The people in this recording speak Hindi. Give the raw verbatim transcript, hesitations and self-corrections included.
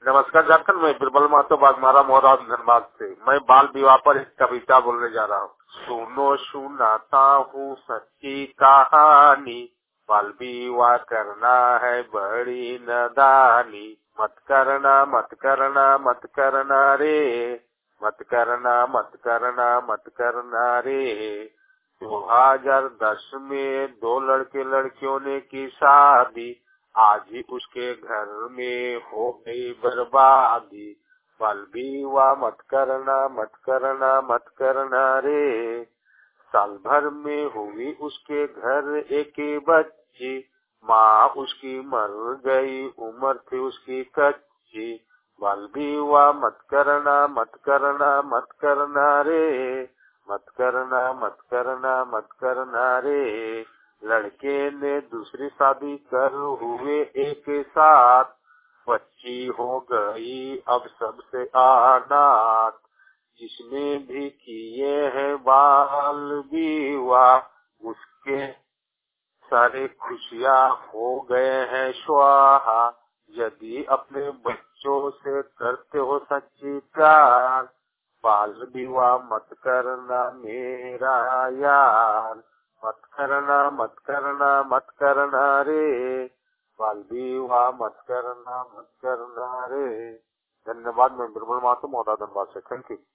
नमस्कार झारखंड में बिरबल महतो बागमारा मोहरा धनबाद से मैं बाल विवाह पर एक कविता बोलने जा रहा हूँ। सुनो सुनाता हूँ सच्ची कहानी, बाल विवाह करना है बड़ी नादानी। मत करना मत करना मत करना रे, मत करना मत करना मत करना रे। दो हजार दस में दो लड़के लड़कियों ने की शादी, आज ही उसके घर में हो गई बर्बादी। बाल विवाह मत करना मत करना मत करना रे। साल भर में हुई उसके घर एक बच्ची, माँ उसकी मर गई उम्र थी उसकी कच्ची। बाल विवाह मत करना मत करना मत करना रे, मत करना मत करना मत करना रे। लड़के ने दूसरी शादी कर हुए एक साथ, बच्ची हो गई अब सबसे अनाथ। जिसने भी किए हैं बाल विवाह, उसके सारे खुशियाँ हो गए हैं स्वाहा। यदि अपने बच्चों से करते हो सच्ची प्यार, बाल विवाह मत करना मेरा यार। मत करना मत करना मत करना रे, बाल विवाह मत करना मत करना रे। धन्यवाद। मैं बिरबल महतो मोहरा धनबाद से। Thank you.